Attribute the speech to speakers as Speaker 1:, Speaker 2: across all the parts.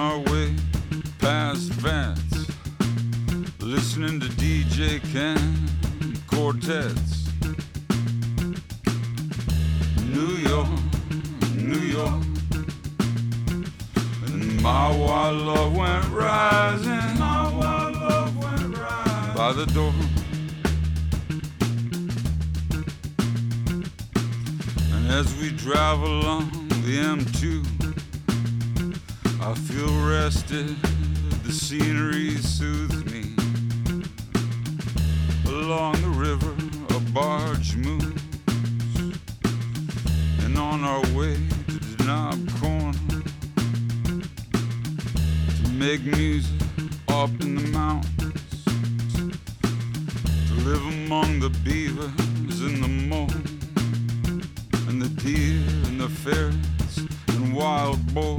Speaker 1: our way past Vance, listening to DJ Ken quartets. New York, New York, and my wild love went rising, my wild love went rising by the door. And as we drive along the M2, I feel rested, the scenery soothes me. Along the river a barge moves, and on our way to the Knob Corner to make music up in the mountains, to live among the beavers and the moles and the deer and the ferrets and wild boars.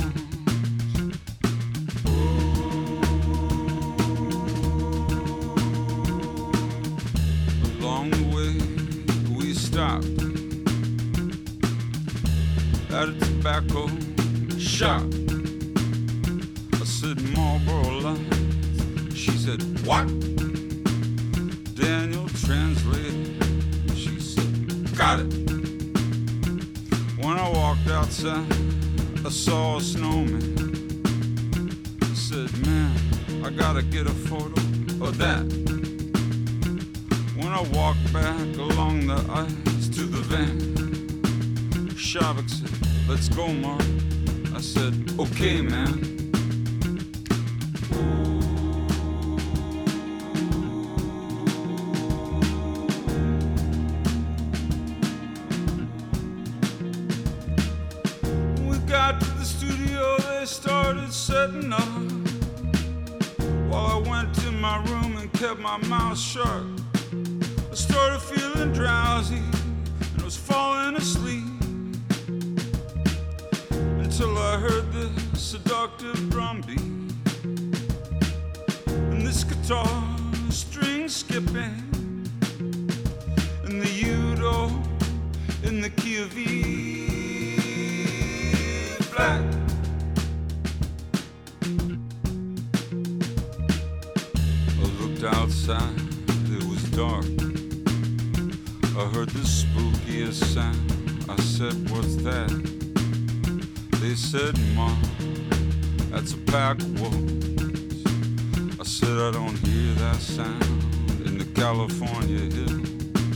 Speaker 1: Along the way we stopped at a tobacco shop. I said Marlboro Lights. She said what? Daniel translated. She said got it. When I walked outside I saw a snowman. I said man, I gotta get a photo of that. When I walked back along the ice to the van, Shabak said, let's go, Mark. I said, okay, man. When we got to the studio, they started setting up, while I went to my room and kept my mouth shut. I started feeling drowsy and was falling asleep until I heard the seductive drum beat and this guitar string skipping and the Udo in the key of E flat. I looked outside, it was dark. I heard the spookiest sound. I said, what's that? They said, Mom, that's a pack of wolves. I said, I don't hear that sound in the California hills.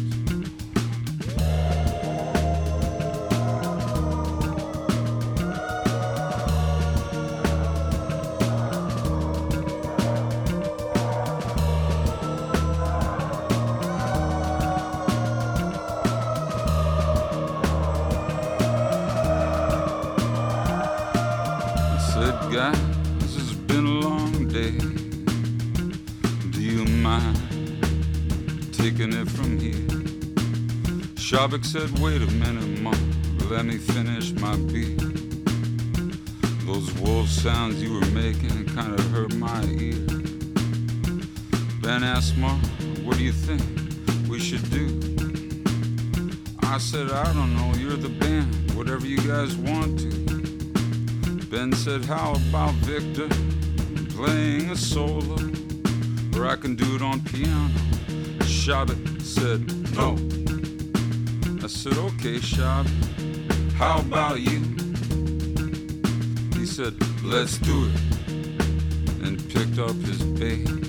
Speaker 1: Guys, this has been a long day. Do you mind taking it from here? Shabak said, wait a minute, Mark, let me finish my beat. Those wolf sounds you were making kind of hurt my ear. Ben asked Mark, what do you think we should do? I said, I don't know, you're the band, whatever you guys want to. Ben said, how about Victor playing a solo, or I can do it on piano? Shabak said, no. I said, okay, Shabak, how about you? He said, let's do it, and picked up his bass.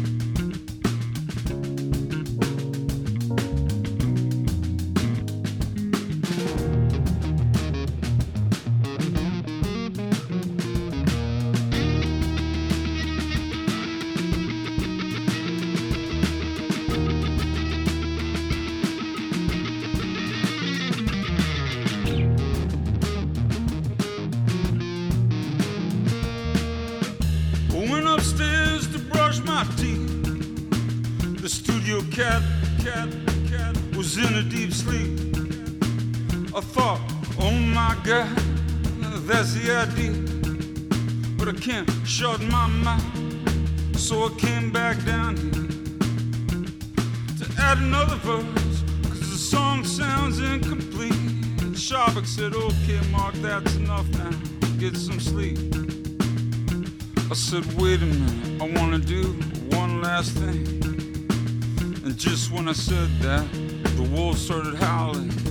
Speaker 1: Cat was in a deep sleep. I thought, oh my God, that's the idea. But I can't shut my mouth, so I came back down here to add another verse, cause the song sounds incomplete. Shabak said, okay, Mark, that's enough now, get some sleep. I said, wait a minute, I wanna do one last thing. And just when I said that, the wolves started howling.